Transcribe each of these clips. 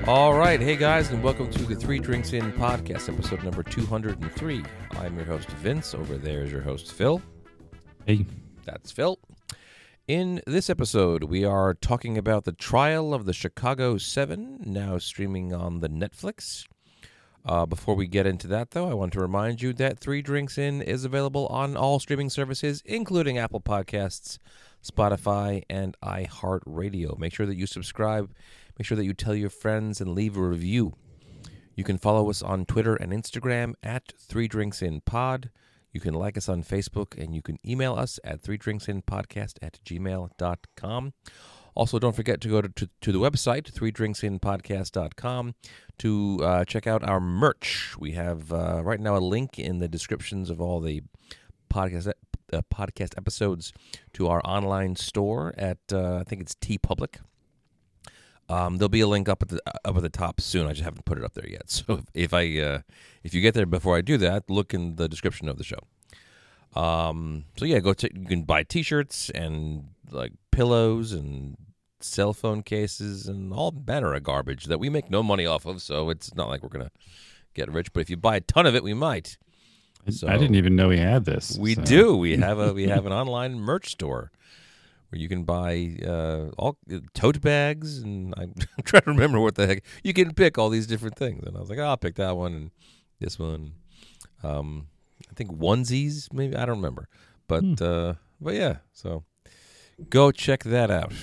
All right. Hey, guys, and welcome to the Three Drinks In podcast, episode number 203. I'm your host, Vince. Over there is your host, Phil. Hey. That's Phil. In this episode, we are talking about the trial of the Chicago 7, now streaming on the Netflix. Before we get into that, though, I want to remind you that Three Drinks In is available on all streaming services, including Apple Podcasts, Spotify, and iHeartRadio. Make sure that you subscribe. Make sure that you tell your friends and leave a review. You can follow us on Twitter and Instagram at 3drinksinpod. You can like us on Facebook, and you can email us at 3drinksinpodcast@gmail.com. Also, don't forget to go to the website, 3drinksinpodcast.com, to check out our merch. We have right now a link in the descriptions of all the podcast episodes to our online store at, I think it's TeePublic. There'll be a link up at the top soon. I just haven't put it up there yet. So if you get there before I do that, look in the description of the show. So yeah, you can buy T-shirts and like pillows and cell phone cases and all manner of garbage that we make no money off of. So it's not like we're gonna get rich. But if you buy a ton of it, we might. So I didn't even know we had this. We do. We have an online merch store where you can buy all tote bags, and I'm trying to remember what the heck. You can pick all these different things, and I was like, I'll pick that one and this one. I think onesies, maybe, I don't remember, but yeah. So go check that out.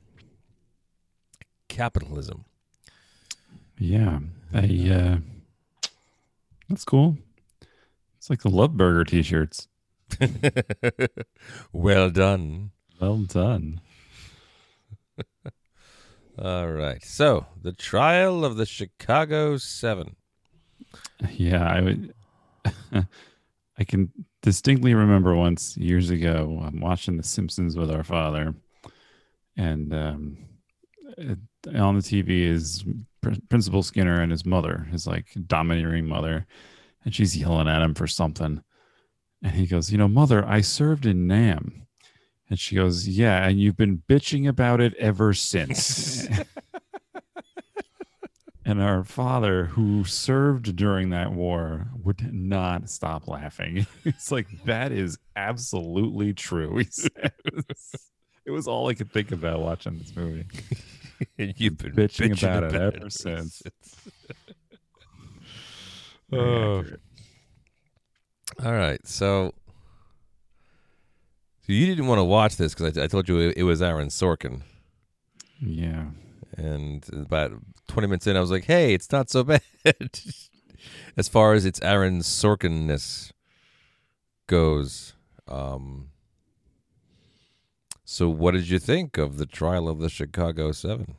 Capitalism. Yeah, that's cool. It's like the Love Burger T-shirts. Well done. Well done. All right. So, the trial of the Chicago 7. Yeah, I can distinctly remember once years ago, I'm watching The Simpsons with our father, and on the TV is Principal Skinner and his mother, his like domineering mother, and she's yelling at him for something. And he goes, Mother, I served in Nam. And she goes, yeah, and you've been bitching about it ever since. And our father, who served during that war, would not stop laughing. It's like, that is absolutely true. He says. It was all I could think about watching this movie. You've been bitching about it ever since. Oh. All right, so you didn't want to watch this because I told you it was Aaron Sorkin. Yeah. And about 20 minutes in, I was like, hey, it's not so bad. As far as its Aaron Sorkin-ness goes. So what did you think of the trial of the Chicago 7?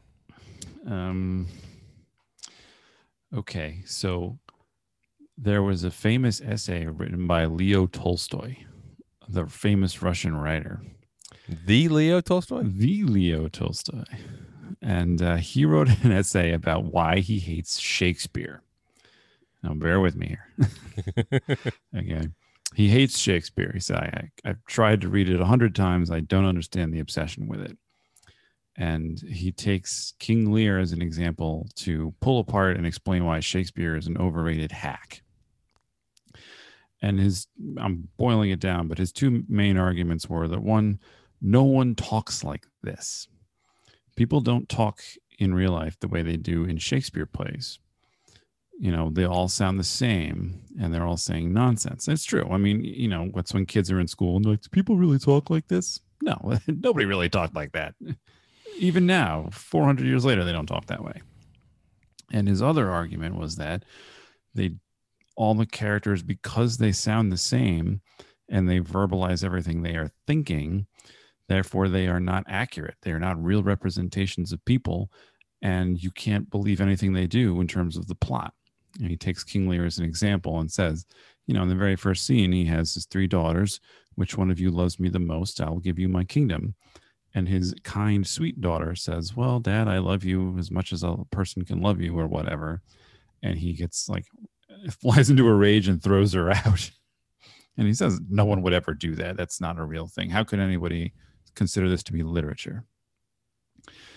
Okay, so there was a famous essay written by Leo Tolstoy, the famous Russian writer. The Leo Tolstoy? The Leo Tolstoy. And he wrote an essay about why he hates Shakespeare. Now, bear with me here. Okay. He hates Shakespeare. He said, I've tried to read it 100 times. I don't understand the obsession with it. And he takes King Lear as an example to pull apart and explain why Shakespeare is an overrated hack. And I'm boiling it down, but his two main arguments were that one, no one talks like this. People don't talk in real life the way they do in Shakespeare plays. They all sound the same and they're all saying nonsense. And it's true. I mean, what's when kids are in school and they're like, do people really talk like this? No, nobody really talked like that. Even now, 400 years later, they don't talk that way. And his other argument was that all the characters, because they sound the same and they verbalize everything they are thinking, therefore they are not accurate. They are not real representations of people, and you can't believe anything they do in terms of the plot. And he takes King Lear as an example and says, in the very first scene, he has his 3 daughters. Which one of you loves me the most? I will give you my kingdom. And his kind, sweet daughter says, well, Dad, I love you as much as a person can love you or whatever. And he gets flies into a rage and throws her out. And he says, no one would ever do that. That's not a real thing. How could anybody consider this to be literature?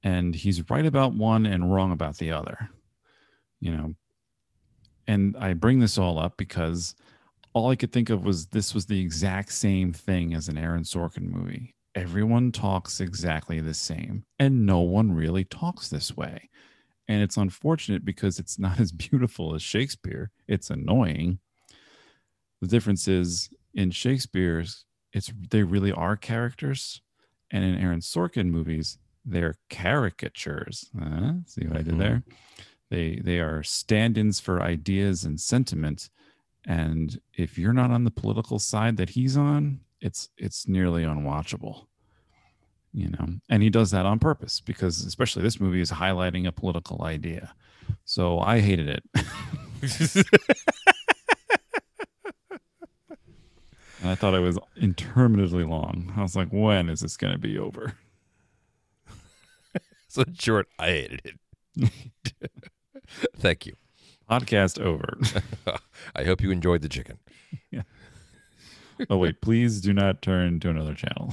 and he's right about one and wrong about the other. You know, and I bring this all up because all I could think of was this was the exact same thing as an Aaron Sorkin movie. Everyone talks exactly the same, and no one really talks this way. And it's unfortunate because it's not as beautiful as Shakespeare. It's annoying. The difference is in Shakespeare's, they really are characters, and in Aaron Sorkin movies, they're caricatures. See what I did there? They are stand-ins for ideas and sentiment. And if you're not on the political side that he's on, it's nearly unwatchable. You know, and he does that on purpose because especially this movie is highlighting a political idea. So I hated it. And I thought it was interminably long. I was like, when is this going to be over? So in short, I hated it. Thank you. Podcast over. I hope you enjoyed the chicken. Yeah. Oh, wait, please do not turn to another channel.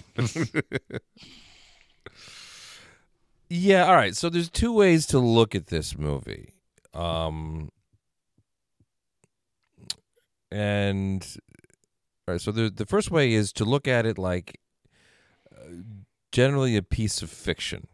Yeah, all right. So there's two ways to look at this movie. And all right, so the first way is to look at it like generally a piece of fiction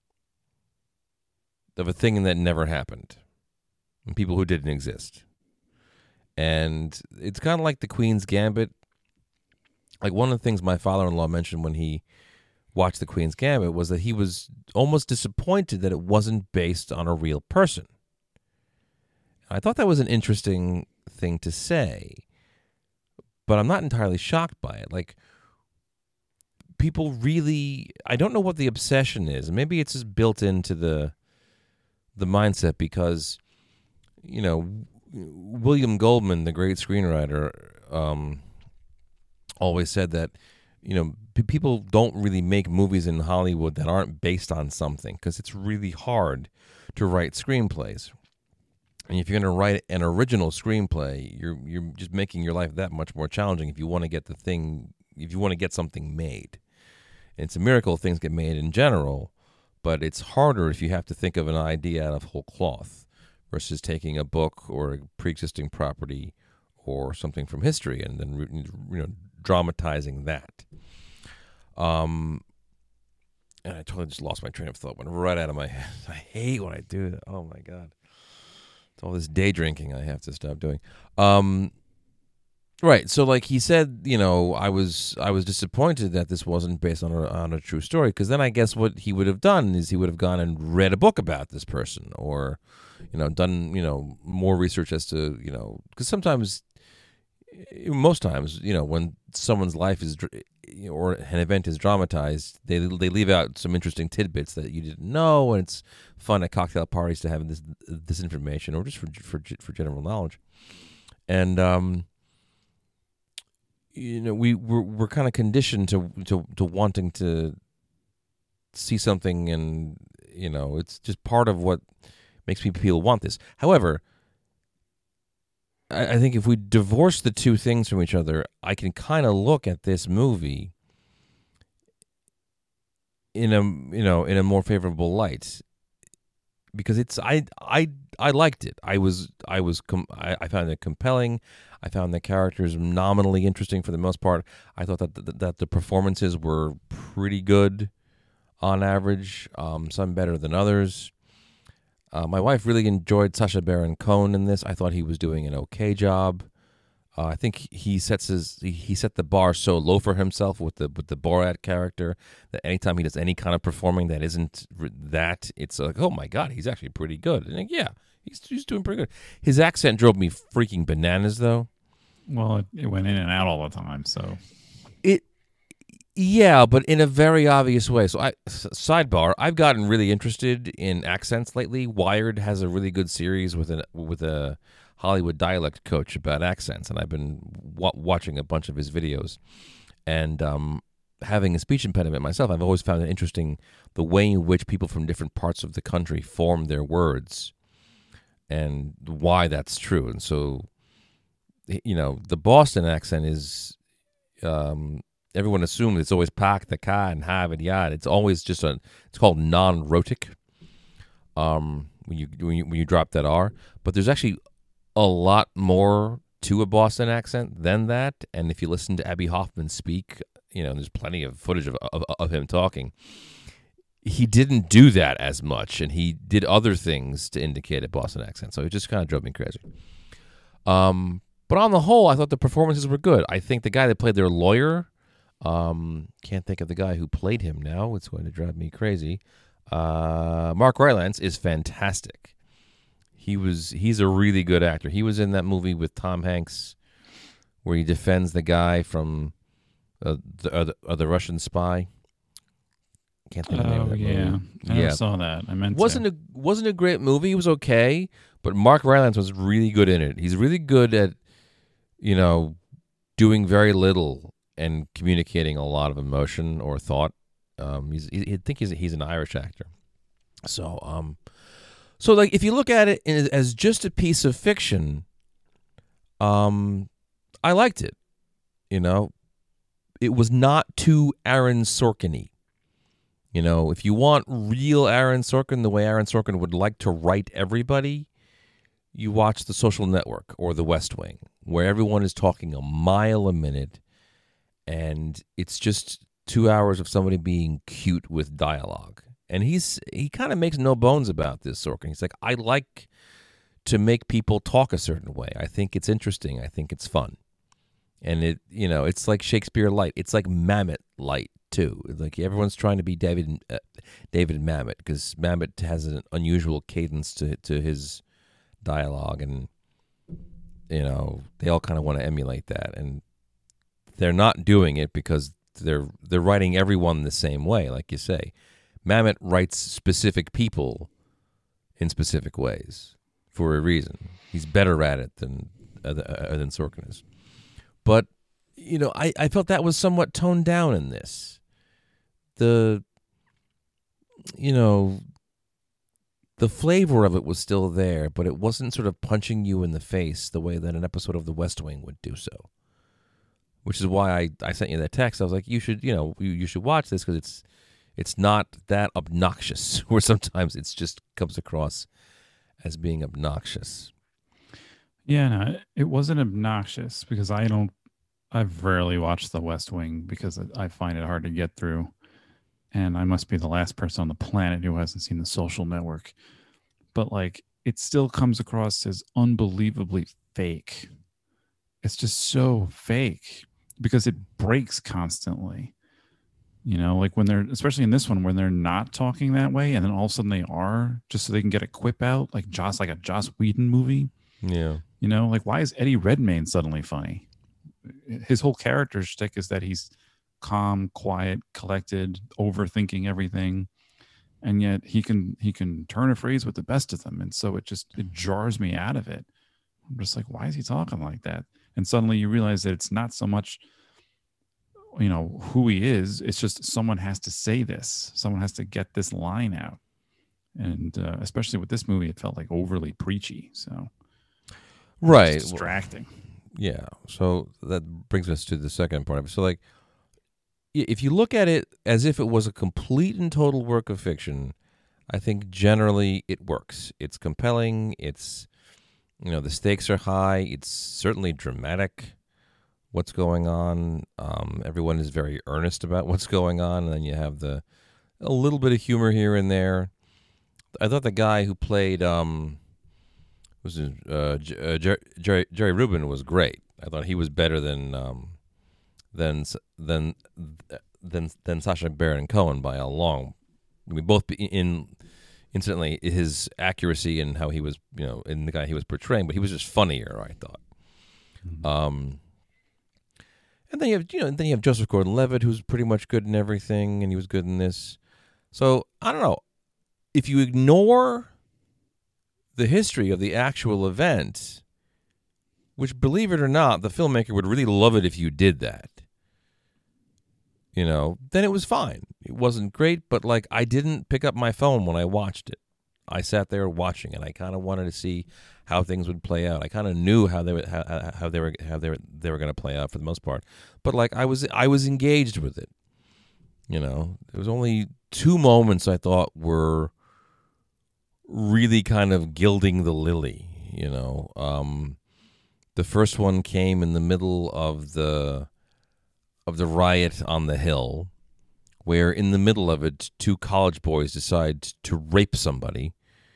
of a thing that never happened, and people who didn't exist. And it's kind of like the Queen's Gambit. Like one of the things my father-in-law mentioned when he watched the Queen's Gambit was that he was almost disappointed that it wasn't based on a real person. I thought that was an interesting thing to say, but I'm not entirely shocked by it. Like, people really, I don't know what the obsession is. Maybe it's just built into the mindset because, you know, William Goldman, the great screenwriter, always said that, you know, people don't really make movies in Hollywood that aren't based on something because it's really hard to write screenplays. And if you're going to write an original screenplay, you're just making your life that much more challenging if you want to get something made. And it's a miracle things get made in general, but it's harder if you have to think of an idea out of whole cloth versus taking a book or a pre-existing property or something from history and then dramatizing that. And I totally just lost my train of thought. Went right out of my head. I hate when I do that. Oh my God. It's all this day drinking I have to stop doing. Right. So like he said, you know, I was disappointed that this wasn't based on a true story, because then I guess what he would have done is he would have gone and read a book about this person, or, you know, done, you know, more research as to, you know, because most times, you know, when someone's life is or an event is dramatized, they leave out some interesting tidbits that you didn't know, and it's fun at cocktail parties to have this information, or just for general knowledge. And you know, we're kind of conditioned to wanting to see something, and you know, it's just part of what makes people want this. However, I think if we divorce the two things from each other, I can kind of look at this movie in a more favorable light, because I liked it. I found it compelling. I found the characters nominally interesting for the most part. I thought that the performances were pretty good on average, some better than others. My wife really enjoyed Sacha Baron Cohen in this. I thought he was doing an okay job. I think he set the bar so low for himself with the Borat character that anytime he does any kind of performing that isn't that, it's like, oh my God, he's actually pretty good. And yeah, he's doing pretty good. His accent drove me freaking bananas, though. Well, it went in and out all the time, so yeah, but in a very obvious way. So, sidebar, I've gotten really interested in accents lately. Wired has a really good series with a Hollywood dialect coach about accents, and I've been watching a bunch of his videos. And having a speech impediment myself, I've always found it interesting the way in which people from different parts of the country form their words and why that's true. And so, you know, the Boston accent is everyone assumes it's always pak, the ka, and have and yad. It's always just it's called non-rhotic. When you drop that R, but there's actually a lot more to a Boston accent than that. And if you listen to Abby Hoffman speak, there's plenty of footage of him talking. He didn't do that as much, and he did other things to indicate a Boston accent. So it just kind of drove me crazy. But on the whole, I thought the performances were good. I think the guy that played their lawyer, can't think of the guy who played him now. It's going to drive me crazy. Mark Rylance is fantastic. He's a really good actor. He was in that movie with Tom Hanks where he defends the guy from the Russian spy. Can't think of the name of that movie. I never saw that. I meant wasn't a great movie. It was okay, but Mark Rylance was really good in it. He's really good at doing very little and communicating a lot of emotion or thought. I think he's an Irish actor. So like if you look at it as just a piece of fiction, I liked it. It was not too Aaron Sorkin-y. If you want real Aaron Sorkin, the way Aaron Sorkin would like to write everybody, you watch The Social Network or The West Wing, where everyone is talking a mile a minute, and it's just 2 hours of somebody being cute with dialogue. And he kind of makes no bones about this, Sorkin. He's like, I like to make people talk a certain way. I think it's interesting. I think it's fun. And it's like Shakespeare light. It's like Mamet light too. Like everyone's trying to be David Mamet, because Mamet has an unusual cadence to his dialogue, and they all kind of want to emulate that, and they're not doing it because they're writing everyone the same way, like you say. Mamet writes specific people in specific ways for a reason. He's better at it than Sorkin is. But I felt that was somewhat toned down in this. The flavor of it was still there, but it wasn't sort of punching you in the face the way that an episode of The West Wing would do so. Which is why I sent you that text. I was like, you should watch this, because it's not that obnoxious, where sometimes it just comes across as being obnoxious. Yeah, no, it wasn't obnoxious, because I've rarely watched The West Wing because I find it hard to get through. And I must be the last person on the planet who hasn't seen The Social Network. But like, it still comes across as unbelievably fake. It's just so fake because it breaks constantly. Like when they're, especially in this one, when they're not talking that way, and then all of a sudden they are, just so they can get a quip out, like a Joss Whedon movie. Yeah. Like why is Eddie Redmayne suddenly funny? His whole character shtick is that he's calm, quiet, collected, overthinking everything, and yet he can turn a phrase with the best of them, and so it jars me out of it. I'm just like, why is he talking like that? And suddenly you realize that it's not so much who he is, it's just someone has to say this, someone has to get this line out. And especially with this movie, it felt like overly preachy, so right, distracting. Yeah, so that brings us to the second part of it. So like, if you look at it as if it was a complete and total work of fiction, I think generally it works. It's compelling. It's, the stakes are high. It's certainly dramatic, what's going on. Everyone is very earnest about what's going on. And then you have a little bit of humor here and there. I thought the guy who played Jerry Rubin was great. I thought he was better than Sacha Baron Cohen by a long. I mean, both incidentally, his accuracy and how he was, in the guy he was portraying, but he was just funnier, I thought. Mm-hmm. And then you have Joseph Gordon-Levitt, who's pretty much good in everything, and he was good in this. So I don't know, if you ignore the history of the actual event, which, believe it or not, the filmmaker would really love it if you did that. Then it was fine. It wasn't great, but like, I didn't pick up my phone when I watched it. I sat there watching it. I kind of wanted to see how things would play out. I kind of knew how they were going to play out for the most part. But like I was engaged with it. There was only 2 moments I thought were really kind of gilding the lily. The first one came in the middle of the riot on the Hill, where in the middle of it, 2 college boys decide to rape somebody,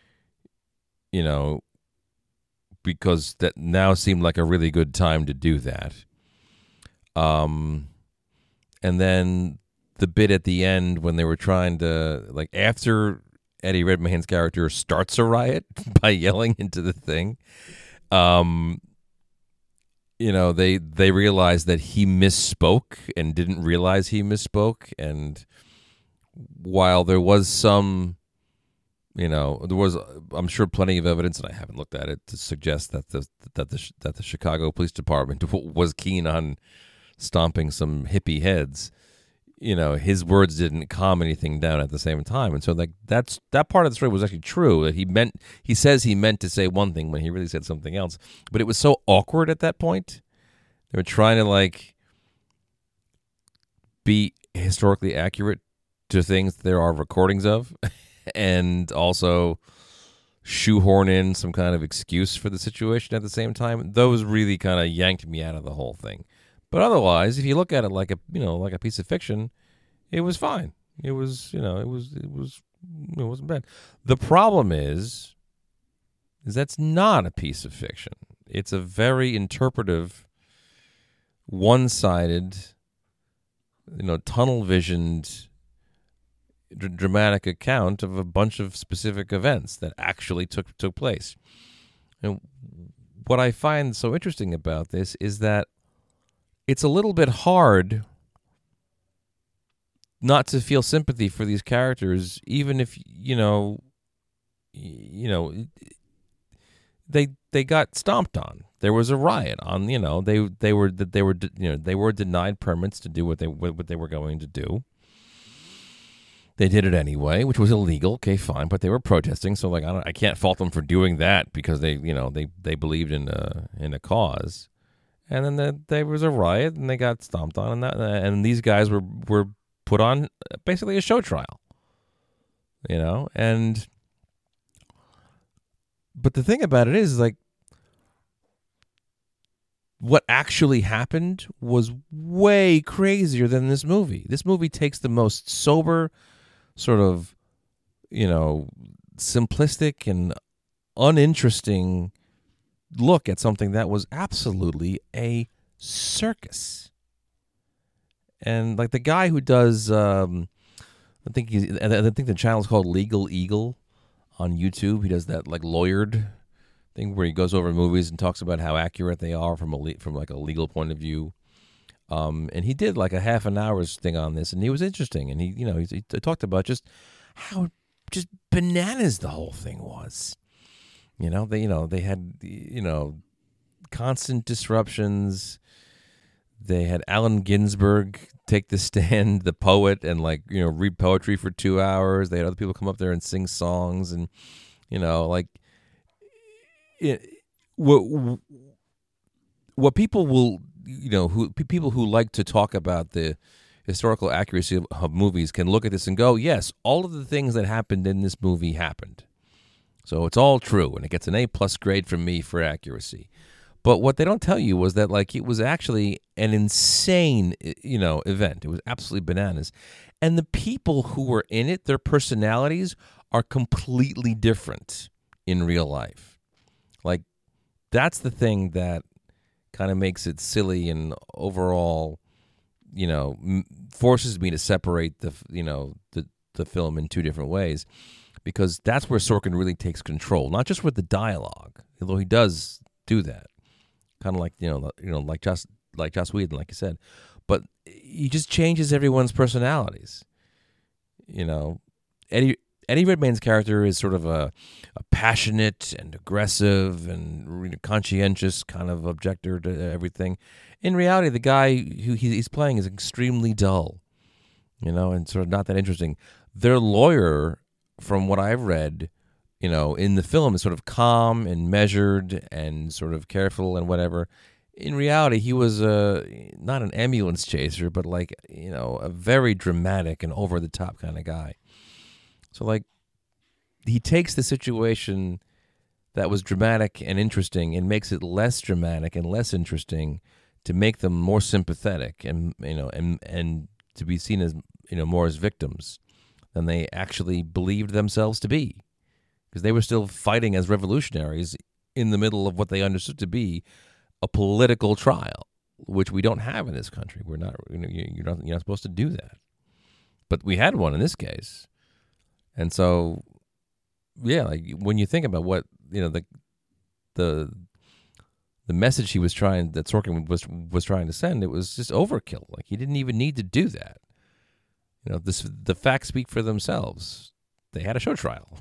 because that now seemed like a really good time to do that. And then the bit at the end when they were trying to, like, after Eddie Redmayne's character starts a riot by yelling into the thing, they realized that he misspoke and didn't realize he misspoke. And while there was some, I'm sure plenty of evidence, and I haven't looked at it, to suggest that the Chicago Police Department was keen on stomping some hippie heads. His words didn't calm anything down at the same time. And so like that part of the story was actually true, that he says he meant to say one thing when he really said something else. But it was so awkward at that point. They were trying to like be historically accurate to things there are recordings of and also shoehorn in some kind of excuse for the situation at the same time. Those really kind of yanked me out of the whole thing. But otherwise, if you look at it like a piece of fiction, it was fine. It wasn't bad. The problem is that's not a piece of fiction. It's a very interpretive, one-sided, tunnel-visioned, dramatic account of a bunch of specific events that actually took place. And what I find so interesting about this is that it's a little bit hard not to feel sympathy for these characters, even if they got stomped on. There was a riot on. They were denied permits to do what they were going to do. They did it anyway, which was illegal. Okay, fine, but they were protesting, so like I can't fault them for doing that because they believed in a cause. And then there was a riot, and they got stomped on, and these guys were put on basically a show trial, and but the thing about it is like what actually happened was way crazier than this movie. This movie takes the most sober, sort of, simplistic and uninteresting look at something that was absolutely a circus. And like the guy who does, I think the channel is called Legal Eagle on YouTube. He does that like lawyered thing where he goes over movies and talks about how accurate they are from like a legal point of view. And he did like a half an hour's thing on this, and he was interesting. And he talked about just how just bananas the whole thing was. They had constant disruptions. They had Allen Ginsberg take the stand, the poet, and read poetry for 2 hours. They had other people come up there and sing songs, and what people will people who like to talk about the historical accuracy of movies can look at this and go, yes, all of the things that happened in this movie happened. So it's all true, and it gets an A+ grade from me for accuracy. But what they don't tell you was that it was actually an insane, event. It was absolutely bananas. And the people who were in it, their personalities are completely different in real life. Like, that's the thing that kind of makes it silly and overall, forces me to separate the film in 2 different ways. Because that's where Sorkin really takes control, not just with the dialogue, although he does do that, kind of like like Joss Whedon, like you said, but he just changes everyone's personalities. Eddie Redmayne's character is sort of a passionate and aggressive and conscientious kind of objector to everything. In reality, the guy who he's playing is extremely dull, and sort of not that interesting. Their lawyer, from what I've read, in the film is sort of calm and measured and sort of careful and whatever. In reality, he was not an ambulance chaser, but like, a very dramatic and over the top kind of guy. So like, he takes the situation that was dramatic and interesting and makes it less dramatic and less interesting to make them more sympathetic and and to be seen as more as victims than they actually believed themselves to be, because they were still fighting as revolutionaries in the middle of what they understood to be a political trial, which we don't have in this country. We're not you're not supposed to do that, but we had one in this case. And so yeah, like when you think about what the message he was trying, that Sorkin was trying to send, it was just overkill. Like, he didn't even need to do that. The facts speak for themselves. They had a show trial.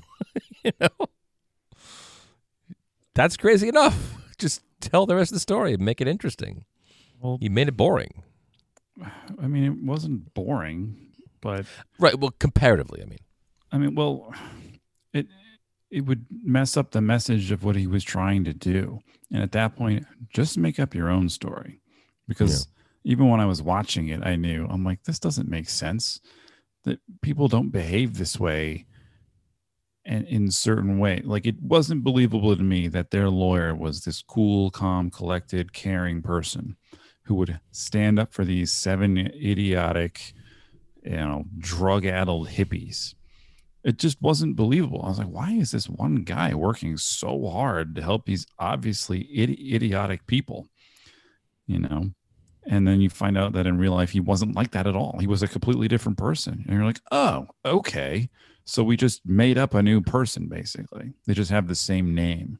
That's crazy enough. Just tell the rest of the story and make it interesting. Well, he made it boring. I mean, it wasn't boring, but right. Well, comparatively, well, it would mess up the message of what he was trying to do. And at that point, just make up your own story. Because even when I was watching it, I'm like, this doesn't make sense. That people don't behave this way and in certain way. Like, it wasn't believable to me that their lawyer was this cool, calm, collected, caring person who would stand up for these 7 idiotic, drug-addled hippies. It just wasn't believable. I was like, why is this one guy working so hard to help these obviously idiotic people? And then you find out that in real life, he wasn't like that at all. He was a completely different person. And you're like, oh, okay. So we just made up a new person, basically. They just have the same name,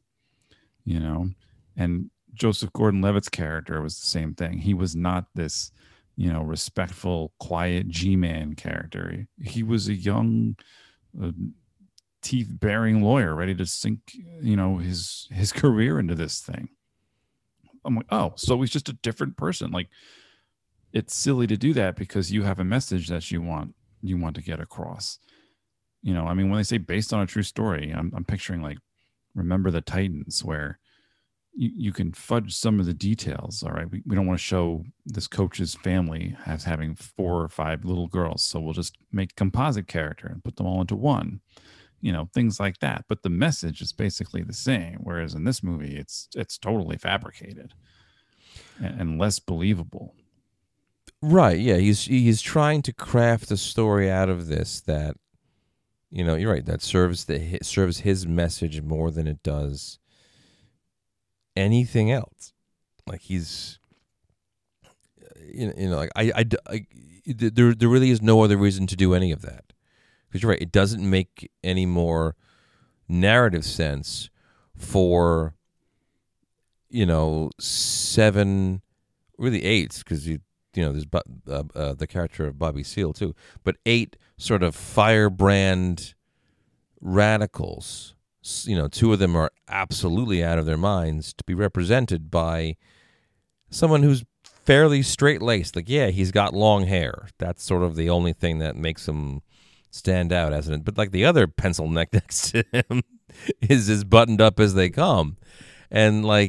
And Joseph Gordon-Levitt's character was the same thing. He was not this, respectful, quiet G-man character. He was a young, teeth-baring lawyer ready to sink, his career into this thing. I'm like, oh, so he's just a different person. Like, it's silly to do that because you have a message that you want to get across. When they say based on a true story, I'm picturing like Remember the Titans, where you can fudge some of the details. All right, we don't want to show this coach's family as having 4 or 5 little girls, so we'll just make a composite character and put them all into one. Things like that. But the message is basically the same. Whereas in this movie, it's totally fabricated and less believable. Right. Yeah. He's trying to craft a story out of this that, you're right, that serves his message more than it does anything else. Like, he's, like there really is no other reason to do any of that. Because you're right, it doesn't make any more narrative sense for, 7, really 8, because there's the character of Bobby Seale too, but 8 sort of firebrand radicals. 2 of them are absolutely out of their minds to be represented by someone who's fairly straight-laced. Like, yeah, he's got long hair. That's sort of the only thing that makes him stand out, as an, but like the other pencil neck next to him is as buttoned up as they come, and like,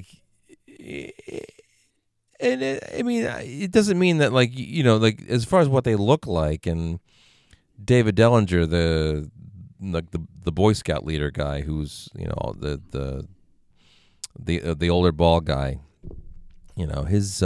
and it doesn't mean that, like, like, as far as what they look like, and David Dellinger, the Boy Scout leader guy, who's the older bald guy, his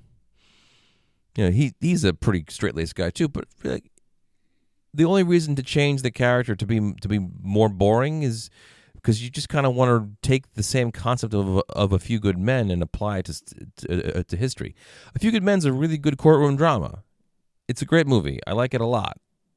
he's a pretty straight-laced guy too, but like, the only reason to change the character to be more boring is because you just kind of want to take the same concept of A Few Good Men and apply it to history. A Few Good Men's a really good courtroom drama. It's a great movie. I like it a lot.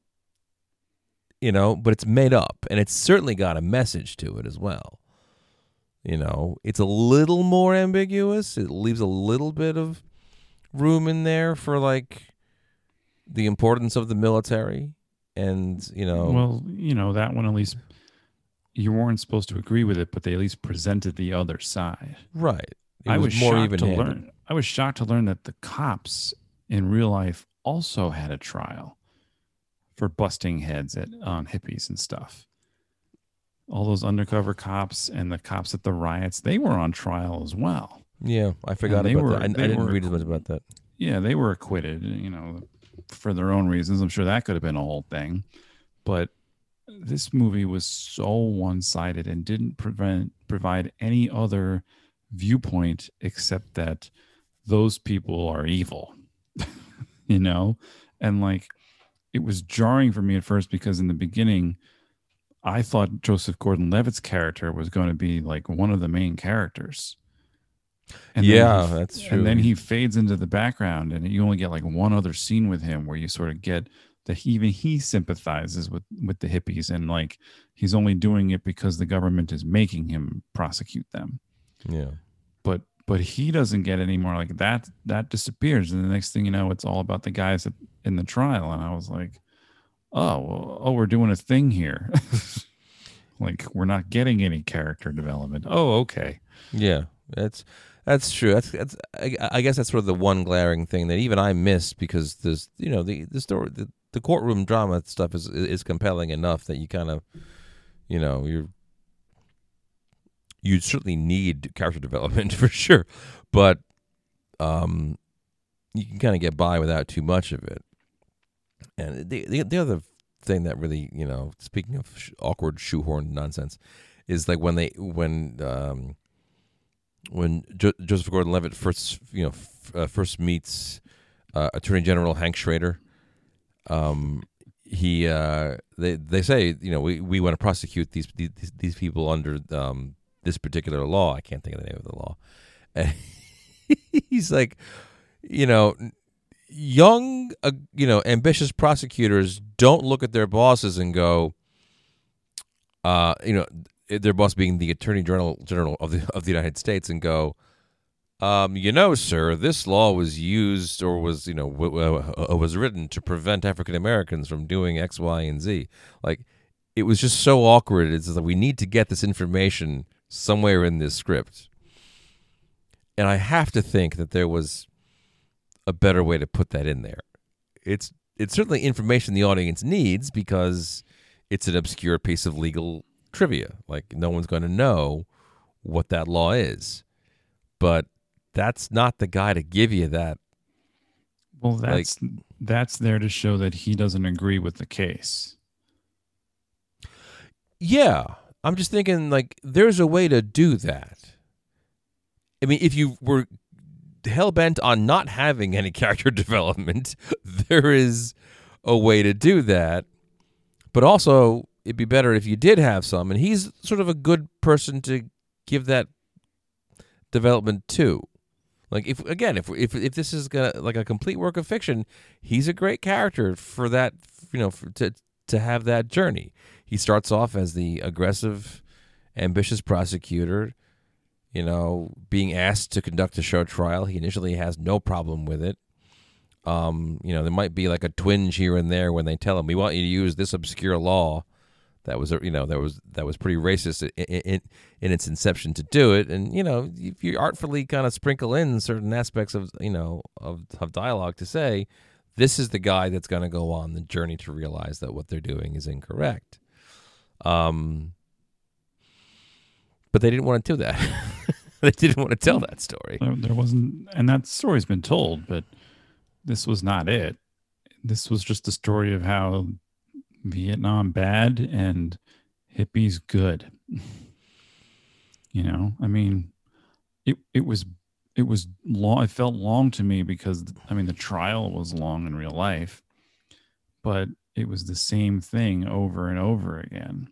But it's made up, and it's certainly got a message to it as well. It's a little more ambiguous. It leaves a little bit of room in there for like the importance of the military. And that one, at least you weren't supposed to agree with it, but they at least presented the other side. Right. I was shocked to learn that the cops in real life also had a trial for busting heads on hippies and stuff. all those undercover cops and the cops at the riots, they were on trial as well. Yeah, I And forgot about that. I didn't read as much about that. yeah, they were acquitted, for their own reasons. I'm sure that could have been a whole thing. But this movie was so one-sided and didn't provide any other viewpoint except that those people are evil, you know? And like it was jarring for me at first because in the beginning I thought Joseph Gordon-Levitt's character was going to be like one of the main characters. And Yeah, that's and then true. he fades into the background and you only get like one other scene with him where you sort of get that even he sympathizes with the hippies and like he's only doing it because the government is making him prosecute them. Yeah. But he doesn't get any more like that disappears and the next thing you know it's all about the guys in the trial and I was like, we're doing a thing here. Like we're not getting any character development. Oh, okay. Yeah, that's true. I guess that's sort of the one glaring thing that even I missed because there's the story the courtroom drama stuff is compelling enough that you kind of you certainly need character development for sure, but you can kind of get by without too much of it. And the other thing that really speaking of awkward shoehorned nonsense is like when Joseph Gordon-Levitt first meets Attorney General Hank Schrader, they say we want to prosecute these people under this particular law. I can't think of the name of the law, and he's like, young ambitious prosecutors don't look at their bosses and go, their boss being the Attorney General of the United States, and go, sir, this law was used or was was written to prevent African Americans from doing X, Y, and Z. Like it was just so awkward. It's like we need to get this information somewhere in this script, and I have to think that there was a better way to put that in there. It's certainly information the audience needs because it's an obscure piece of legal trivia. Like no one's going to know what that law is, but that's not the guy to give you that. Well, that's there to show that he doesn't agree with the case. Yeah, I'm just thinking like there's a way to do that. I mean, if you were hell-bent on not having any character development, there is a way to do that. But also, it'd be better if you did have some, and he's sort of a good person to give that development to. Like if this is like a complete work of fiction, he's a great character for that, to have that journey. He starts off as the aggressive, ambitious prosecutor, being asked to conduct a show trial. He initially has no problem with it. There might be like a twinge here and there when they tell him, "We want you to use this obscure law." That was pretty racist in its inception to do it. And if you artfully kind of sprinkle in certain aspects of of dialogue to say, this is the guy that's going to go on the journey to realize that what they're doing is incorrect. But they didn't want to do that. They didn't want to tell that story. There wasn't, and that story's been told, but this was not it. This was just a story of how Vietnam bad and hippies good. I mean, it was long. It felt long to me because the trial was long in real life, but it was the same thing over and over again.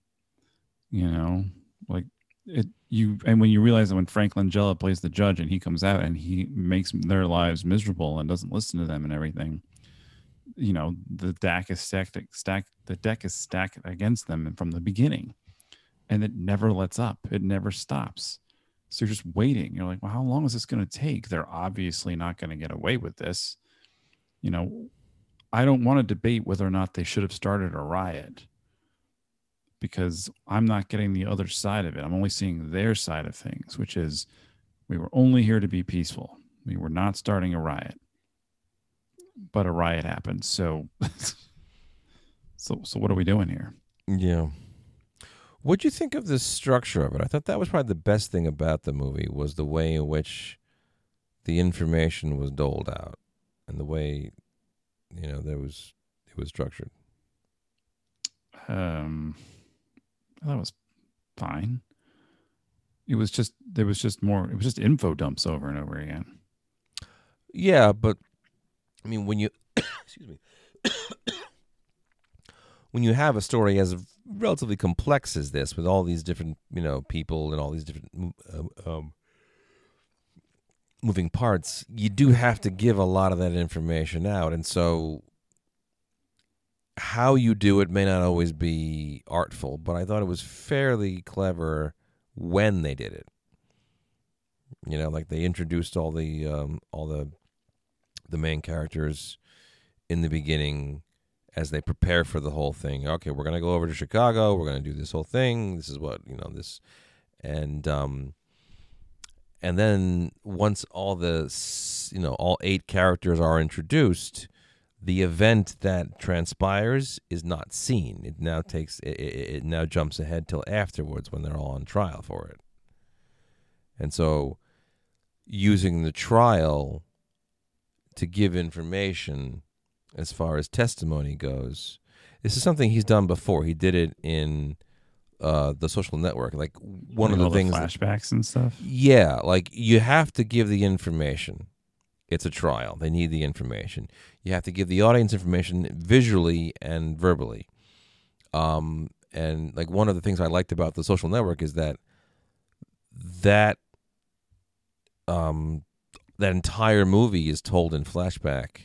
Like and when you realize that when Frank Langella plays the judge and he comes out and he makes their lives miserable and doesn't listen to them and everything, the deck is stacked against them from the beginning, and it never lets up. It never stops. So you're just waiting. You're like, well, how long is this going to take? They're obviously not going to get away with this. I don't want to debate whether or not they should have started a riot, because I'm not getting the other side of it. I'm only seeing their side of things, which is we were only here to be peaceful. We were not starting a riot, but a riot happened. So what are we doing here? Yeah. What'd you think of the structure of it? I thought that was probably the best thing about the movie was the way in which the information was doled out and the way it was structured. That was fine. It was just info dumps over and over again. Yeah, but I mean, when you excuse me, when you have a story as relatively complex as this, with all these different people and all these different moving parts, you do have to give a lot of that information out, and so how you do it may not always be artful, but I thought it was fairly clever when they did it. Like they introduced all the main characters in the beginning as they prepare for the whole thing. Okay, we're going to go over to Chicago. We're going to do this whole thing. This is what, this. And then once all all 8 characters are introduced, the event that transpires is not seen. It now jumps ahead till afterwards when they're all on trial for it. And so using the trial to give information as far as testimony goes, this is something he's done before. He did it in The Social Network. Like one of the things, flashbacks and stuff. Yeah, like you have to give the information. It's a trial. They need the information. You have to give the audience information visually and verbally. And like one of the things I liked about The Social Network is that entire movie is told in flashback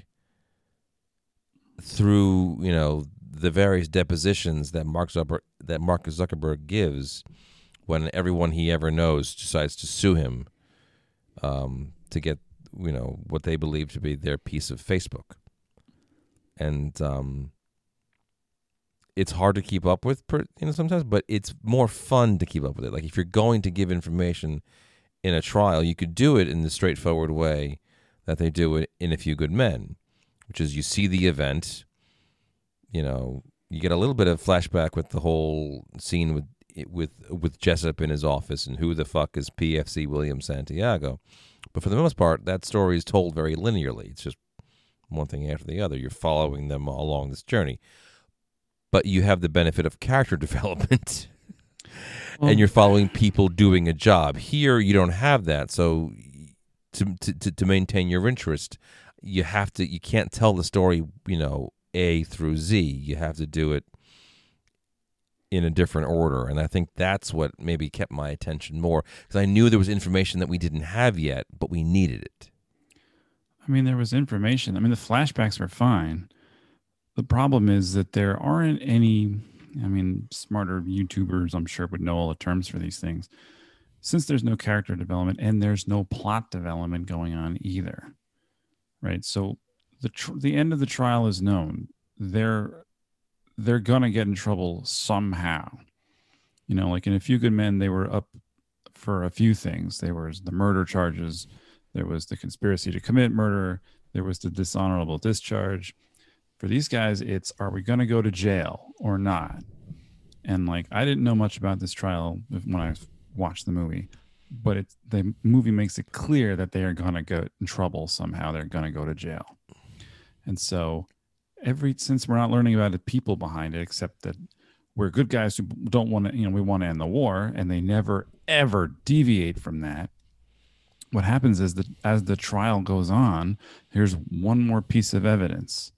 through the various depositions that Mark Zuckerberg gives when everyone he ever knows decides to sue him to get what they believe to be their piece of Facebook. And it's hard to keep up with sometimes, but it's more fun to keep up with it. Like if you're going to give information in a trial, you could do it in the straightforward way that they do it in A Few Good Men, which is you see the event, you get a little bit of flashback with the whole scene with Jessup in his office and who the fuck is PFC William Santiago. But for the most part, that story is told very linearly. It's just one thing after the other. You're following them along this journey. But you have the benefit of character development. And you're following people doing a job. Here, you don't have that. So to maintain your interest, you can't tell the story, A through Z. You have to do it in a different order. And I think that's what maybe kept my attention more, because I knew there was information that we didn't have yet, but we needed it. I mean, there was information. I mean, the flashbacks were fine. The problem is that there aren't any, smarter YouTubers, I'm sure, would know all the terms for these things. Since there's no character development and there's no plot development going on either, right? So the end of the trial is known. They're gonna get in trouble somehow. Like in A Few Good Men, they were up for a few things. There was the murder charges, there was the conspiracy to commit murder, there was the dishonorable discharge. For these guys, it's, are we going to go to jail or not? And like, I didn't know much about this trial when I watched the movie, but the movie makes it clear that they are going to get in trouble somehow. They're going to go to jail. And so since we're not learning about the people behind it, except that we're good guys who don't want to, we want to end the war, and they never, ever deviate from that. What happens is that as the trial goes on, here's one more piece of evidence.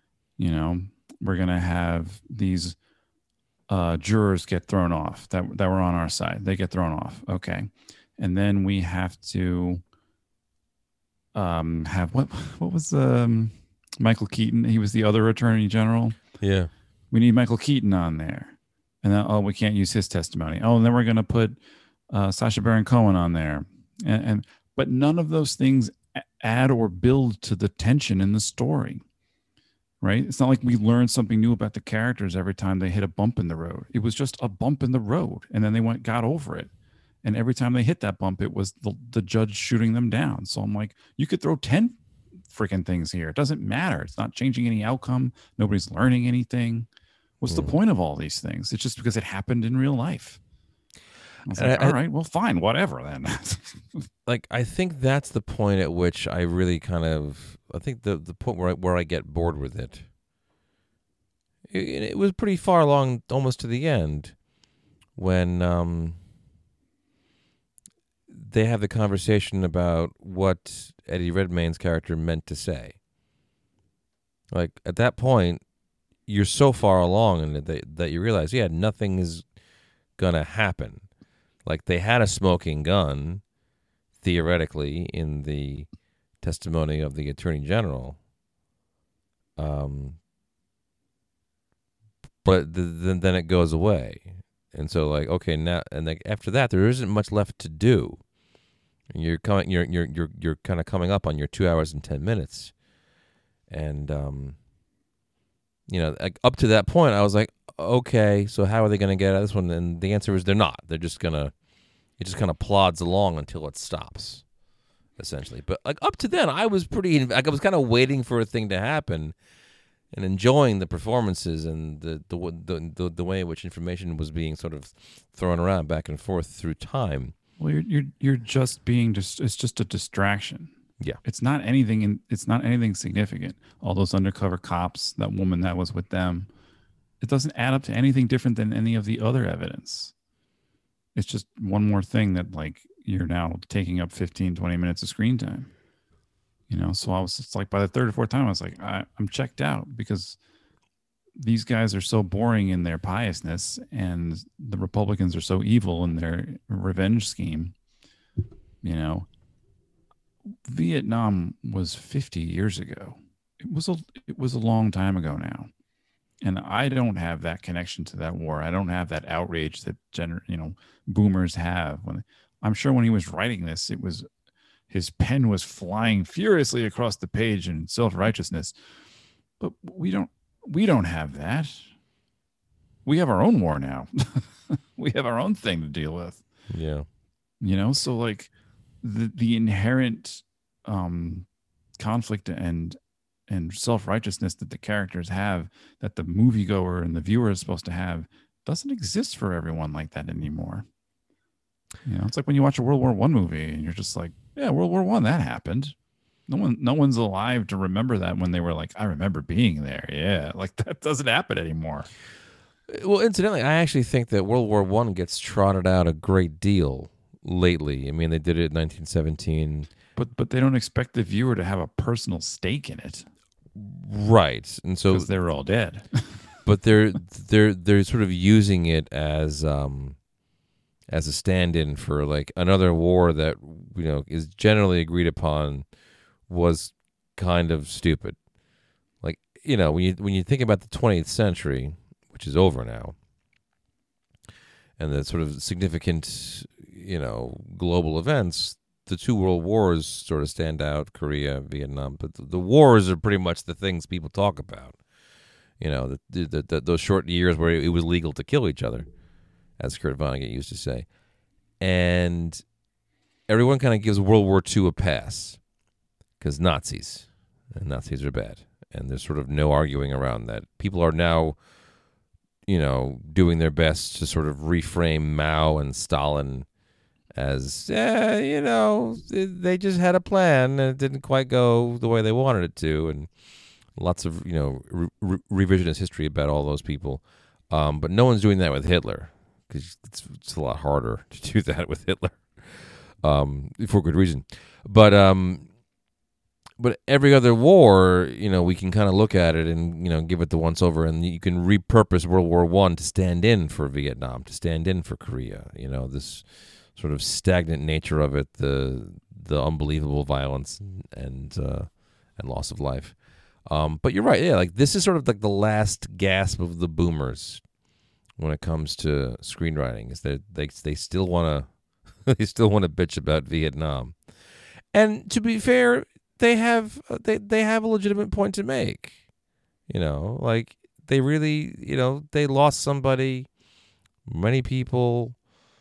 We're going to have these jurors get thrown off that were on our side. They get thrown off. Okay. And then we have to have what was Michael Keaton? He was the other attorney general. Yeah. We need Michael Keaton on there. And then, we can't use his testimony. And then we're going to put Sacha Baron Cohen on there. But none of those things add or build to the tension in the story. Right? It's not like we learned something new about the characters every time they hit a bump in the road. It was just a bump in the road, and then they got over it. And every time they hit that bump, it was the judge shooting them down. So I'm like, you could throw 10 freaking things here. It doesn't matter. It's not changing any outcome. Nobody's learning anything. What's the point of all these things? It's just because it happened in real life. I was like, all right, well, fine, whatever then. Like, I think that's the point at which I really I think the point where I get bored with it. It was pretty far along, almost to the end, when they have the conversation about what Eddie Redmayne's character meant to say. Like, at that point, you're so far along in it that you realize, yeah, nothing is gonna happen. Like, they had a smoking gun, theoretically, in the testimony of the Attorney General. But then it goes away. And so, like, okay, now, and like after that, there isn't much left to do. You're kind of coming up on your 2 hours and 10 minutes. And, like, up to that point, I was like, okay, so how are they going to get out of this one? And the answer is they're not. They're just going to, it just kind of plods along until it stops, essentially. But, like, up to then, I was I was kind of waiting for a thing to happen and enjoying the performances and the way in which information was being sort of thrown around back and forth through time. Well, you're just being it's just a distraction. Yeah. It's not anything significant. All those undercover cops, that woman that was with them, it doesn't add up to anything different than any of the other evidence. It's just one more thing that, like, you're now taking up 15, 20 minutes of screen time. So I was just like, by the third or fourth time, I was like, I'm checked out, because these guys are so boring in their piousness, and the Republicans are so evil in their revenge scheme. Vietnam was 50 years ago. It was a long time ago now. And I don't have that connection to that war. I don't have that outrage that boomers have. I'm sure when he was writing this, his pen was flying furiously across the page in self-righteousness. But we don't have that. We have our own war now. We have our own thing to deal with. Yeah. So, like, the inherent conflict and self-righteousness that the characters have, that the moviegoer and the viewer is supposed to have, doesn't exist for everyone like that anymore. It's like when you watch a World War I movie and you're just like, yeah, World War I, that happened. No one's alive to remember that when they were like, I remember being there. Yeah, like, that doesn't happen anymore. Well, incidentally, I actually think that World War I gets trotted out a great deal lately. I mean, they did it in 1917. But they don't expect the viewer to have a personal stake in it. Right. And so, because they were all dead. But they're sort of using it as a stand-in for, like, another war that, is generally agreed upon was kind of stupid. Like, when you think about the 20th century, which is over now, and the sort of significant, global events, the two world wars sort of stand out, Korea, Vietnam, but the wars are pretty much the things people talk about. Those short years where it was legal to kill each other, as Kurt Vonnegut used to say. And everyone kind of gives World War II a pass because Nazis are bad. And there's sort of no arguing around that. People are now, doing their best to sort of reframe Mao and Stalin as, they just had a plan and it didn't quite go the way they wanted it to. And lots of, revisionist history about all those people. But no one's doing that with Hitler, because it's a lot harder to do that with Hitler, for good reason. But every other war, we can kind of look at it and, give it the once over, and you can repurpose World War I to stand in for Vietnam, to stand in for Korea. This sort of stagnant nature of it, the unbelievable violence and loss of life. But you're right, yeah. Like, this is sort of like the last gasp of the boomers when it comes to screenwriting, is that they still want to bitch about Vietnam, and to be fair, they have a legitimate point to make. Like, they really, they lost somebody, many people.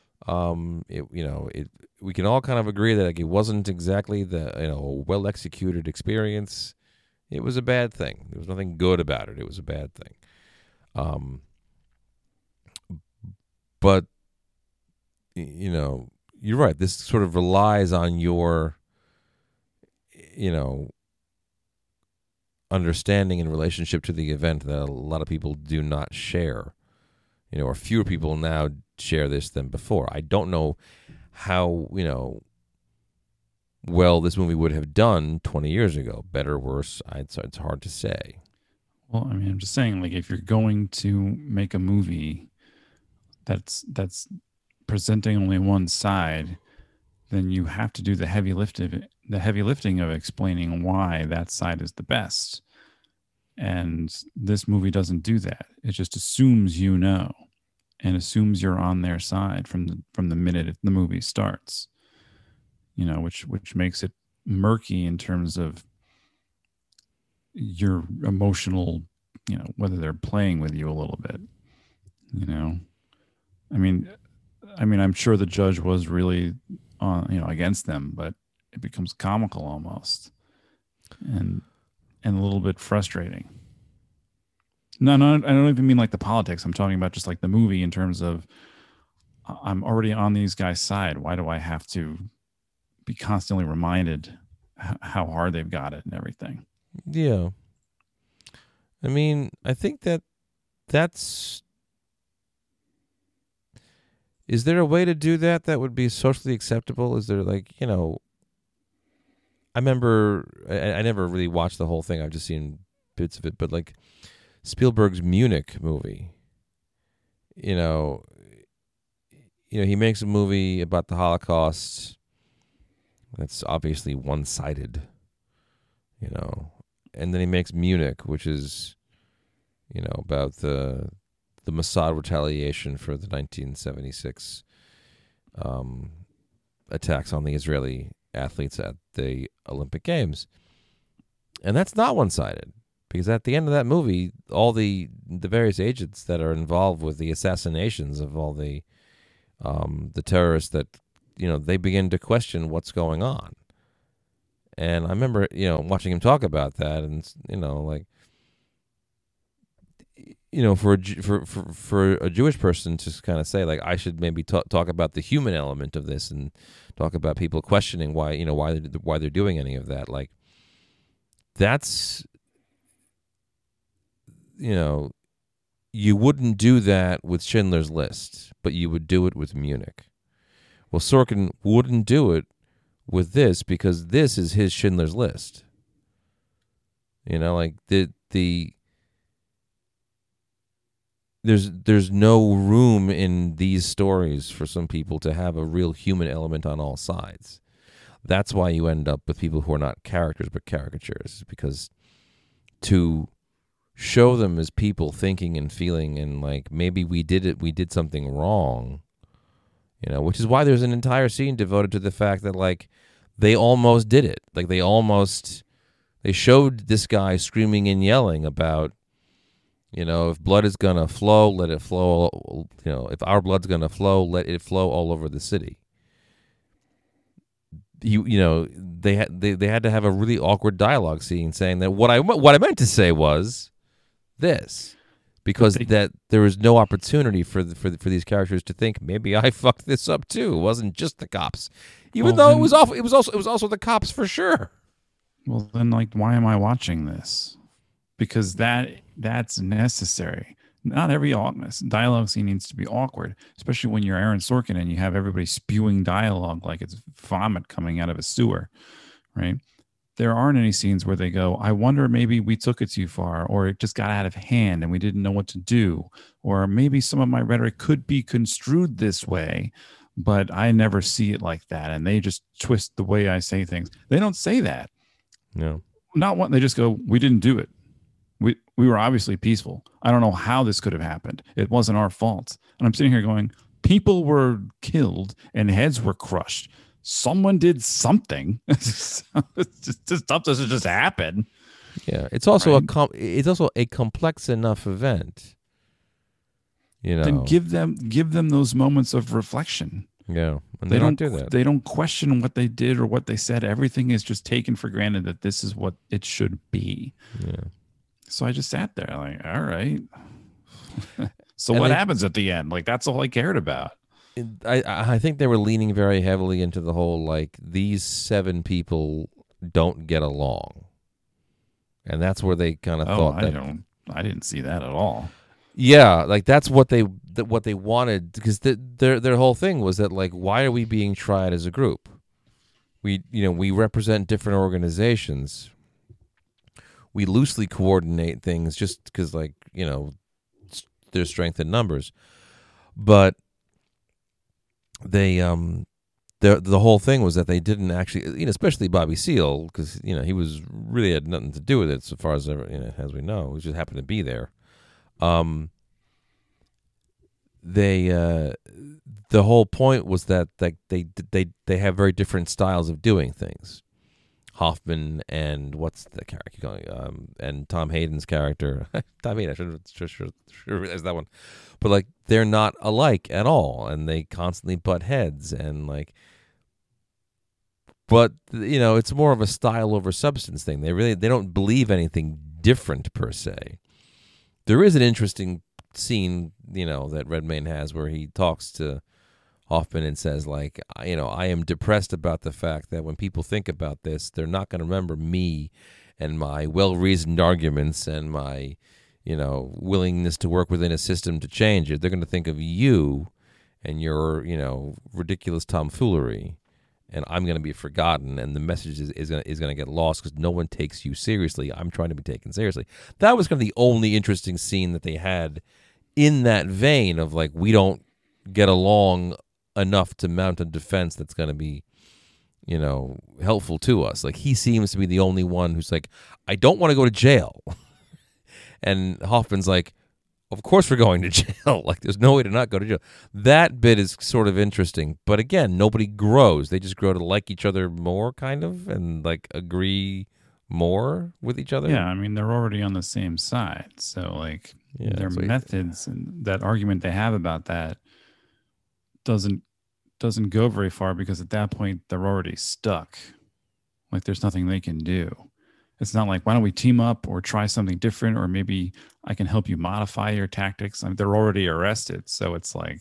We can all kind of agree that, like, it wasn't exactly the well executed experience. It was a bad thing. There was nothing good about it. It was a bad thing. but you know, you're right. This sort of relies on your, you know, understanding in relationship to the event that a lot of people do not share. You know, or fewer people now share this than before. I don't know how, you know, well this movie would have done 20 years ago. Better or worse, it's hard to say. Well, I mean, I'm just saying, like, if you're going to make a movie that's presenting only one side, then you have to do the heavy lifting of explaining why that side is the best. And this movie doesn't do that. It just assumes you know, and assumes you're on their side from the minute the movie starts. You know, which makes it murky in terms of your emotional, you know, whether they're playing with you a little bit. You know, I mean, I'm sure the judge was really you know, against them, but it becomes comical almost, and a little bit frustrating. No, I don't even mean like the politics. I'm talking about just like the movie in terms of I'm already on these guys' side. Why do I have to be constantly reminded how hard they've got it and everything? Yeah. I mean, I think that's. Is there a way to do that that would be socially acceptable? Is there, like, you know, I remember, I never really watched the whole thing. I've just seen bits of it, but like Spielberg's Munich movie, you know, he makes a movie about the Holocaust that's obviously one-sided, you know, and then he makes Munich, which is, you know, about the Mossad retaliation for the 1976 attacks on the Israeli athletes at the Olympic Games. And that's not one-sided, because at the end of that movie, all the various agents that are involved with the assassinations of all the terrorists, that, you know, they begin to question what's going on. And I remember, you know, watching him talk about that, and, you know, like, you know, for a Jewish person to kind of say, like, I should maybe talk about the human element of this, and talk about people questioning why, you know, why they're doing any of that. Like, that's, you know, you wouldn't do that with Schindler's List, but you would do it with Munich. Well, Sorkin wouldn't do it with this, because this is his Schindler's List. You know, like there's no room in these stories for some people to have a real human element on all sides. That's why you end up with people who are not characters but caricatures, because to show them as people thinking and feeling, and like, maybe we did something wrong, you know, which is why there's an entire scene devoted to the fact that, like, they almost did it. Like, they showed this guy screaming and yelling about, you know, if blood is gonna flow, let it flow. You know, if our blood's gonna flow, let it flow all over the city. You know, they had to have a really awkward dialogue scene saying that what I meant to say was this, because that there was no opportunity for these characters to think, maybe I fucked this up too. It wasn't just the cops, even though it was awful. It was also the cops for sure. Well, then, like, why am I watching this? Because that's necessary. Not every dialogue scene needs to be awkward, especially when you're Aaron Sorkin and you have everybody spewing dialogue like it's vomit coming out of a sewer, right? There aren't any scenes where they go, I wonder, maybe we took it too far, or it just got out of hand and we didn't know what to do, or maybe some of my rhetoric could be construed this way, but I never see it like that, and they just twist the way I say things. They don't say that. No. Not one. They just go, we didn't do it. We were obviously peaceful. I don't know how this could have happened. It wasn't our fault. And I'm sitting here going, people were killed and heads were crushed. Someone did something. This stuff doesn't just happen. Yeah, it's also a complex enough event. You know, then give them those moments of reflection. Yeah, and they don't do that. They don't question what they did or what they said. Everything is just taken for granted that this is what it should be. Yeah. So I just sat there like, all right. So And what happens at the end? Like, that's all I cared about. I think they were leaning very heavily into the whole like these 7 people don't get along, and that's where they kind of Oh, thought that I didn't see that at all. yeah, like that's what they wanted because their whole thing was that like why are we being tried as a group? We represent different organizations. We loosely coordinate things just because like there's strength in numbers, but they the whole thing was that they didn't actually especially Bobby Seale because he was really had nothing to do with it so far as as we know he just happened to be there. They the whole point was that like they have very different styles of doing things. Hoffman and what's the character going? And Tom Hayden's character. Tom Hayden, I should realize that one. But like they're not alike at all, and they constantly butt heads, and like. But it's more of a style over substance thing. They don't believe anything different per se. There is an interesting scene, that Redmayne has where he talks to Hoffman and says, like, I am depressed about the fact that when people think about this, they're not going to remember me and my well-reasoned arguments and my, willingness to work within a system to change it. They're going to think of you and your, ridiculous tomfoolery. And I'm going to be forgotten, and the message is going to get lost because no one takes you seriously. I'm trying to be taken seriously. That was kind of the only interesting scene that they had in that vein of like we don't get along enough to mount a defense that's going to be, helpful to us. Like he seems to be the only one who's like, I don't want to go to jail, and Hoffman's like, of course we're going to jail. Like there's no way to not go to jail. That bit is sort of interesting. But again, nobody grows. They just grow to like each other more kind of and like agree more with each other. Yeah, I mean they're already on the same side. So like their methods and that argument they have about that doesn't go very far because at that point they're already stuck. Like there's nothing they can do. It's not like, why don't we team up or try something different, or maybe I can help you modify your tactics. I mean, they're already arrested. So it's like,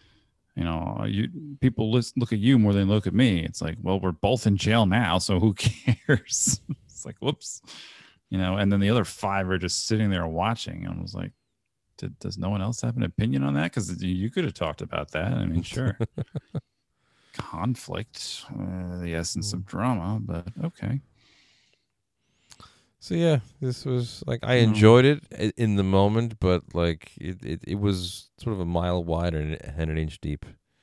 people look at you more than they look at me. It's like, well, we're both in jail now, so who cares? It's like, whoops. And then the other 5 are just sitting there watching. And I was like, does no one else have an opinion on that? Because you could have talked about that. I mean, sure. Conflict, the essence of drama, but okay. So yeah, this was like I enjoyed it in the moment, but like it was sort of a mile wide and an inch deep.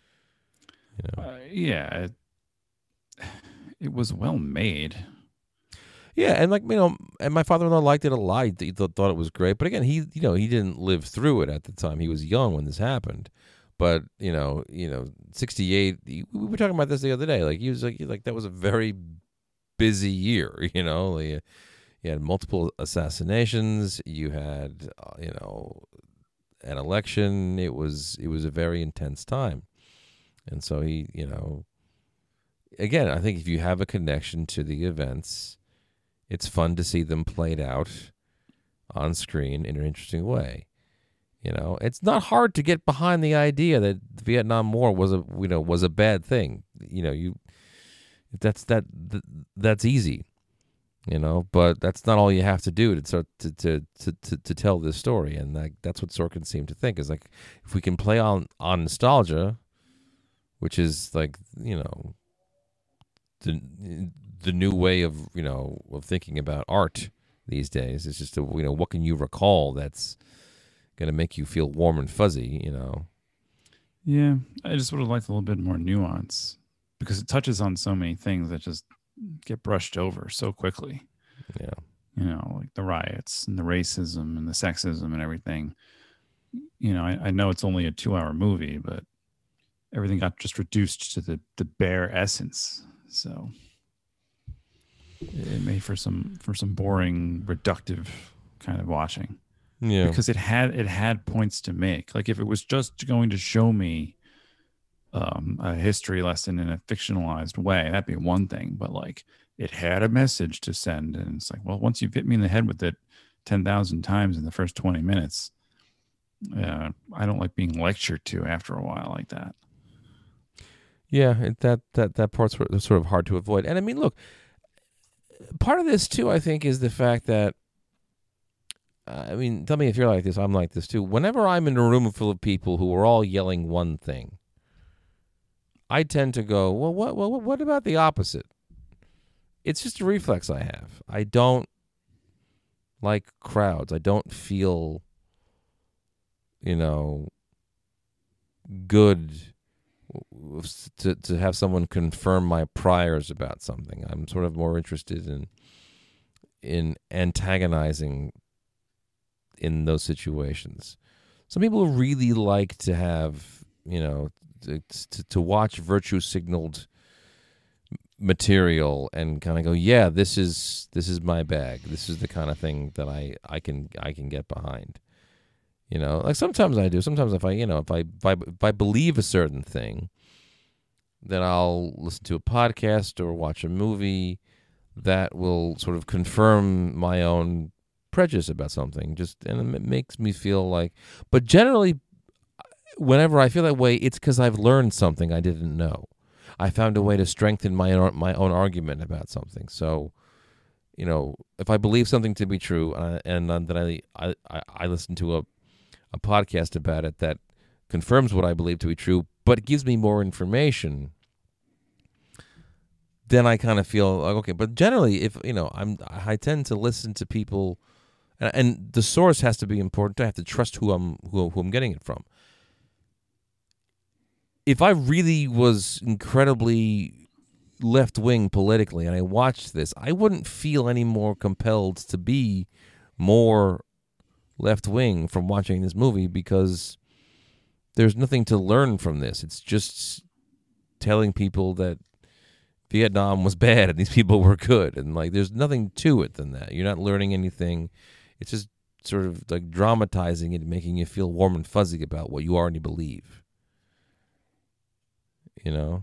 Yeah, it was well made. Yeah, and like and my father-in-law liked it a lot. He thought it was great, but again, he didn't live through it at the time. He was young when this happened. But 68. We were talking about this the other day. Like he was like that was a very busy year. You had multiple assassinations. You had, an election. It was a very intense time, and so he, again, I think if you have a connection to the events, it's fun to see them played out on screen in an interesting way. It's not hard to get behind the idea that the Vietnam War was a bad thing. That's easy. But that's not all you have to do to tell this story, and that's what Sorkin seemed to think is like if we can play on nostalgia, which is like the new way of of thinking about art these days. It's just what can you recall that's going to make you feel warm and fuzzy. Yeah, I just would have liked a little bit more nuance because it touches on so many things that just get brushed over so quickly. Yeah. Like the riots and the racism and the sexism and everything. I know it's only a 2-hour movie, but everything got just reduced to the bare essence. So it made for some boring, reductive kind of watching. Yeah. Because it had points to make. Like if it was just going to show me a history lesson in a fictionalized way, that'd be one thing. But like it had a message to send, and it's like, well, once you've hit me in the head with it 10,000 times in the first 20 minutes, I don't like being lectured to after a while like that. Yeah, that part's sort of hard to avoid. And I mean, look, part of this too, I think, is the fact that I mean, tell me if you're like this. I'm like this too. Whenever I'm in a room full of people who are all yelling one thing, I tend to go, well, what about the opposite? It's just a reflex I have. I don't like crowds. I don't feel, you know, good to have someone confirm my priors about something. I'm sort of more interested in antagonizing in those situations. Some people really like to have, to watch virtue signaled material and kind of go, yeah, this is my bag. This is the kind of thing that I can get behind. Like sometimes I do. Sometimes if I believe a certain thing, then I'll listen to a podcast or watch a movie that will sort of confirm my own prejudice about something. And it makes me feel like. But generally, whenever I feel that way, it's because I've learned something I didn't know. I found a way to strengthen my own argument about something. So, if I believe something to be true, and then I listen to a podcast about it that confirms what I believe to be true, but it gives me more information, then I kind of feel like, okay. But generally, if I tend to listen to people, and the source has to be important. I have to trust who I'm getting it from. If I really was incredibly left-wing politically and I watched this, I wouldn't feel any more compelled to be more left-wing from watching this movie, because there's nothing to learn from this. It's just telling people that Vietnam was bad and these people were good, and like there's nothing to it than that. You're not learning anything. It's just sort of like dramatizing it and making you feel warm and fuzzy about what you already believe. Yeah.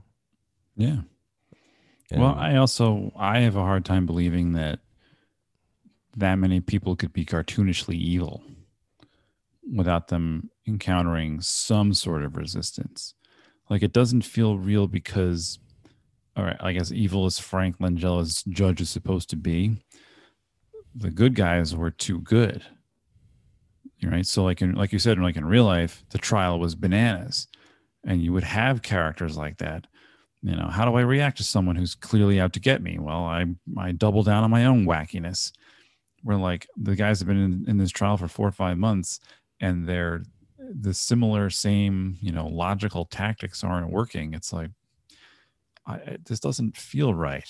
And Well, I have a hard time believing that many people could be cartoonishly evil without them encountering some sort of resistance. Like, it doesn't feel real because, all right, I guess evil as Frank Langella's judge is supposed to be. The good guys were too good. Right? So like you said, like in real life, the trial was bananas. And you would have characters like that. How do I react to someone who's clearly out to get me? Well, I double down on my own wackiness. Where like the guys have been in this trial for 4 or 5 months, and they're the same, logical tactics aren't working. It's like, this doesn't feel right.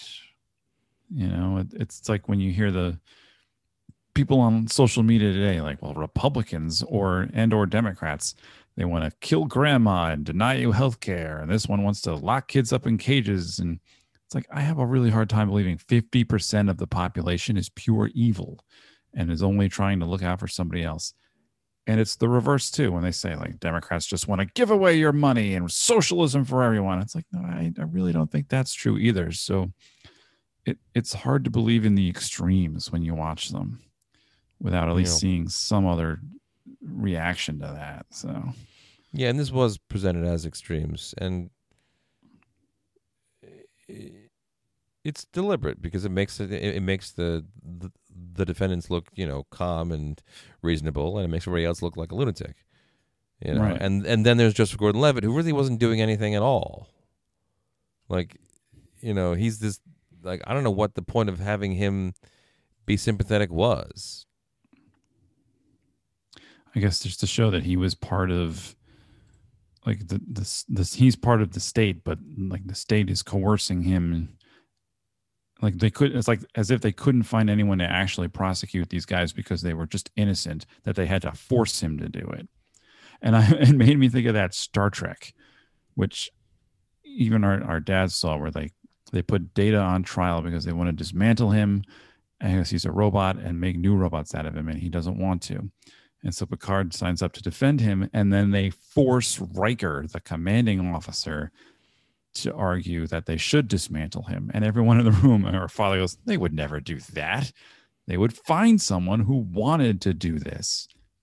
It's like when you hear the people on social media today, like, well, Republicans or Democrats, they want to kill grandma and deny you health care. And this one wants to lock kids up in cages. And it's like, I have a really hard time believing 50% of the population is pure evil and is only trying to look out for somebody else. And it's the reverse too. When they say like Democrats just want to give away your money and socialism for everyone. It's like, no, I really don't think that's true either. So it's hard to believe in the extremes when you watch them without at least seeing some other reaction to that. So yeah, and this was presented as extremes, and it's deliberate because it makes the defendants look calm and reasonable, and it makes everybody else look like a lunatic. Right. And then there's Joseph Gordon-Levitt, who really wasn't doing anything at all. Like, he's this, like, I don't know what the point of having him be sympathetic was. I guess just to show that he was part of, like, he's part of the state, but like the state is coercing him. Like it's like as if they couldn't find anyone to actually prosecute these guys because they were just innocent, that they had to force him to do it. And it made me think of that Star Trek, which even our dads saw, where they put Data on trial because they want to dismantle him, and he's a robot, and make new robots out of him, and he doesn't want to. And so Picard signs up to defend him, and then they force Riker, the commanding officer, to argue that they should dismantle him. And everyone in the room, our father goes, they would never do that. They would find someone who wanted to do this,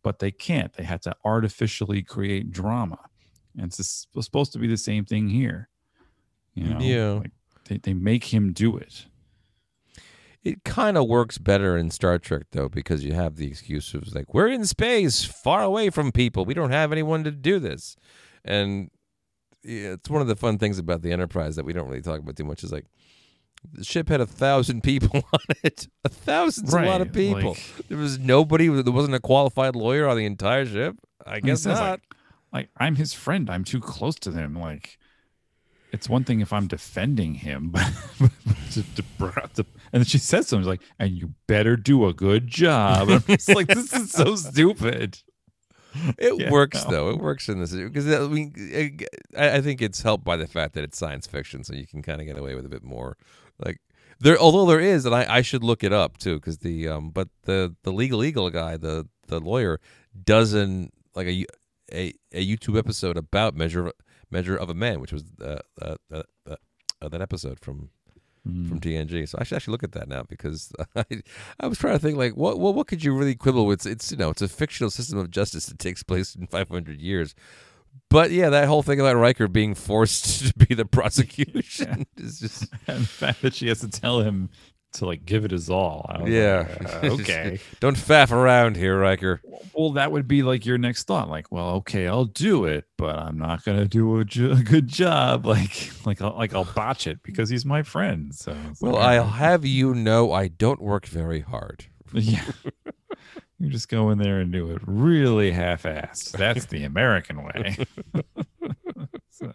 but they can't. They had to artificially create drama. And it's supposed to be the same thing here. Yeah. Like they make him do it. It kind of works better in Star Trek, though, because you have the excuse of, like, we're in space, far away from people. We don't have anyone to do this. And it's one of the fun things about the Enterprise that we don't really talk about too much is, like, the ship had 1,000 people on it. 1,000's a lot of people. Like, there was nobody. There wasn't a qualified lawyer on the entire ship. I guess not. Like, I'm his friend. I'm too close to him. Like, it's one thing if I'm defending him, but and then she says something like, "And you better do a good job." And I'm just like, this is so stupid. It works though. It works in this because I think it's helped by the fact that it's science fiction, so you can kind of get away with a bit more. Like although there is, and I should look it up too, because but the Legal Eagle guy, the lawyer, doesn't like a YouTube episode about Measure of a Man, which was that episode from TNG. So I should actually look at that now, because I was trying to think, like, what could you really quibble with? It's it's a fictional system of justice that takes place in 500 years. But yeah, that whole thing about Riker being forced to be the prosecution is just, and the fact that she has to tell him to, like, give it his all. Okay. Don't faff around here, Riker. Well, that would be like your next thought. Like, well, okay, I'll do it, but I'm not gonna do a good job. Like I'll botch it because he's my friend. So, well, I'll have you know, I don't work very hard. Yeah, you just go in there and do it really half-assed. That's the American way. So,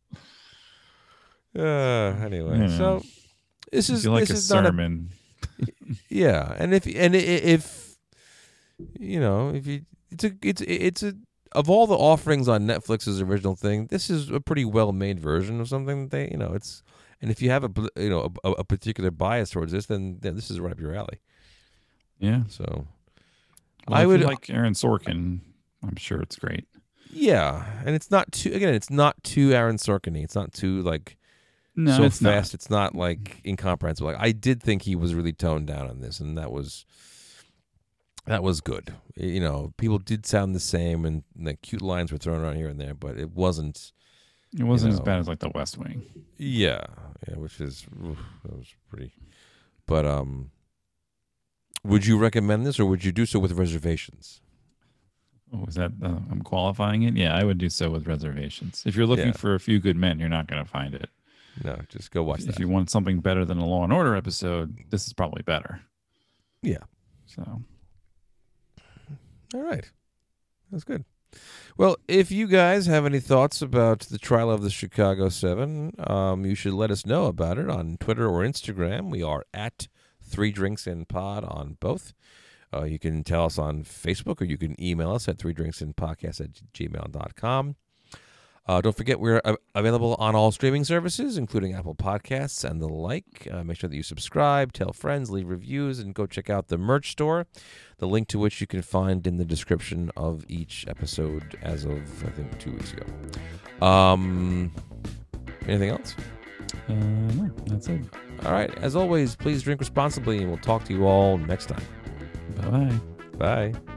anyway, so. This is like a sermon. Yeah, and if you know, it's a of all the offerings on Netflix's original thing, this is a pretty well made version of something that they, it's, and if you have a particular bias towards this, then this is right up your alley. Yeah. So well, I would like Aaron Sorkin. I'm sure it's great. Yeah, and it's not too Aaron Sorkin-y. It's not too like. No, so it's fast, not. It's not like incomprehensible. Like, I did think he was really toned down on this, and that was good. People did sound the same, and the cute lines were thrown around here and there, but it wasn't. It wasn't as bad as like The West Wing. Yeah, which is that was pretty. But would you recommend this, or would you do so with reservations? Oh, was that I'm qualifying it? Yeah, I would do so with reservations. If you're looking for A Few Good Men, you're not going to find it. No, just go watch that. If you want something better than a Law and Order episode, this is probably better. Yeah. So. All right. That's good. Well, if you guys have any thoughts about the trial of the Chicago 7, you should let us know about it on Twitter or Instagram. We are at 3DrinksInPod on both. You can tell us on Facebook, or you can email us at 3drinksinpodcast@gmail.com. Don't forget, we're available on all streaming services, including Apple Podcasts and the like. Make sure that you subscribe, tell friends, leave reviews, and go check out the merch store, the link to which you can find in the description of each episode as of, I think, 2 weeks ago. Anything else? No, that's it. All right. As always, please drink responsibly, and we'll talk to you all next time. Bye-bye. Bye.